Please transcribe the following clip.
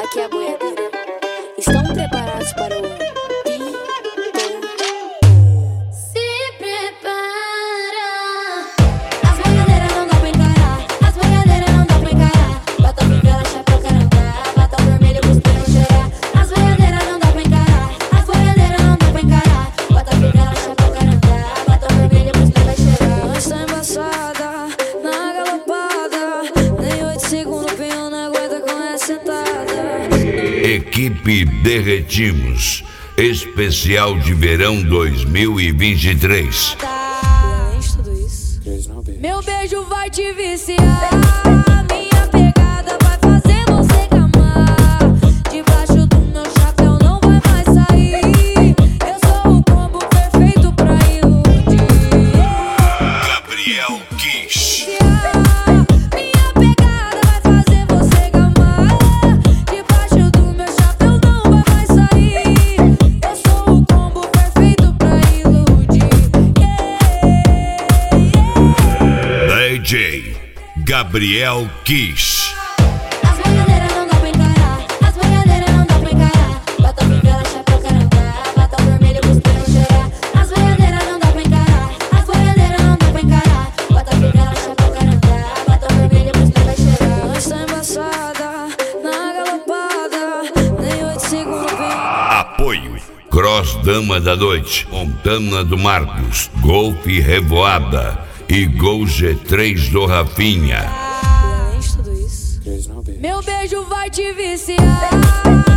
aqui é a boiadeira. Estão preparados para o Pipoco? Se prepara. As boiadeiras não dá pra encarar. As boiadeiras não dá pra encarar. Batom vivela, chapéu, carandá. Batom vermelho, cuspira, cheirar. As boiadeiras não dá pra encarar. As boiadeiras não dá pra encarar. Batom vivela, chapéu, carandá. Batom vermelho, cuspira, cheirar. Nós tá embaçada, na galopada. Nem 8 segundos, pinho não aguenta com essa sentada. Equipe Derretimos, especial de verão 2023. Meu beijo vai te viciar, minha pegada vai fazer você gamar. Debaixo do meu chapéu não vai mais sair. Eu sou o combo perfeito pra iludir. Gabriel Kiss. Minha pegada vai fazer você gamar. Debaixo do meu chapéu não vai mais sair. Eu sou o combo perfeito pra iludir. DJ Gabriel Kiss. As boiadeiras não dá pra encarar. As boiadeiras não dá pra encarar. Batom vivela, chapéu, carandá. Batom vermelho, cuspira, cheirar. As boiadeiras não dá pra encarar. As boiadeiras não dá pra encarar. Batom vivela, chapéu, carandá. Batom vermelho, cuspira, cheirar. Nós tá embaçada, na galopada. Nem 8 segundos, Apoio Cross Dama da Noite, Montana do Marcos, Golf Revoada e Gol G3 do Rafinha. Meu beijo vai te viciar.